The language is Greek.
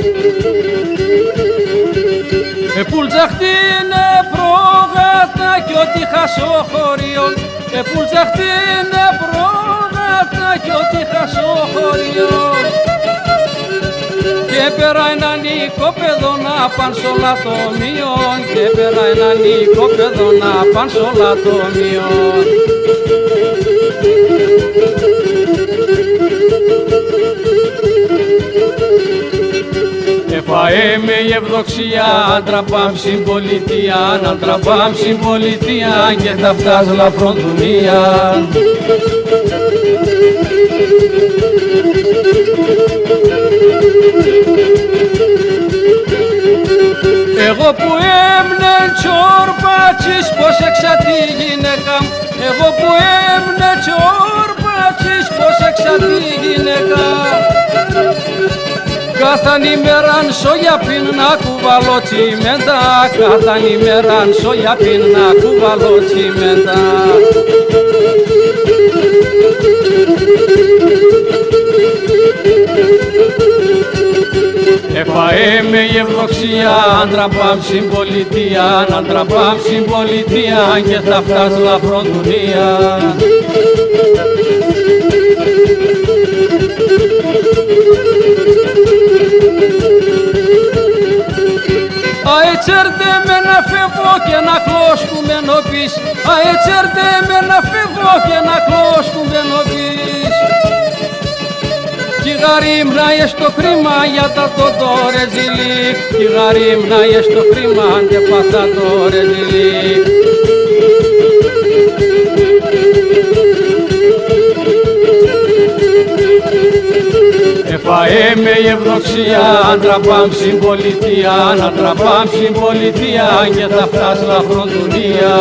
Πουλτζαχτίνε πρόγατα κι ό,τι χάσω χωριό. Πουλτζαχτίνε πρόγατα κι ό,τι χάσω χωριό. Και πέρα έναν οικόπεδο να παν στο λατομείο. Και πέρα έναν οικόπεδο να παν στο λατομείο. Εφαέμε η ευδοξία, άντρα πάμ στην πολιτεία, άντρα πάμ στην πολιτεία και θα φτάσει λαφρόν του μία. Εγώ που έμνε τσορπάτσις πως έξα τη γυναίκα. Εγώ που έμνε τσορπάτσις πως έξα τη γυναίκα. Κάθαν ημέραν σόγια πιν να κουβαλώ τσιμέντα. Κάθαν ημέραν σόγια πιν να κουβαλώ τσιμέντα. Εφαέμε η ευδοξία, άντρα πάμ στην πολιτεία, άντρα πάμ στην πολιτεία και θα φτάσει λαφρόν του μία. Αετσέρτε με να φεύγω και να κλώσκουμε νοπείς. Αετσέρτε με να φεύγω και να κλώσκουμε νοπείς. Κι γαρίμνα στο κρίμα για τα το ρεζιλί. Κι γαρίμνα στο κρίμα και παθά το ρεζιλί. Εφαέμε η ευδοξία, άντρα πάμ στην πολιτεία, άντρα πάμ στην πολιτεία και θα φτάσει λαφρόν του μία.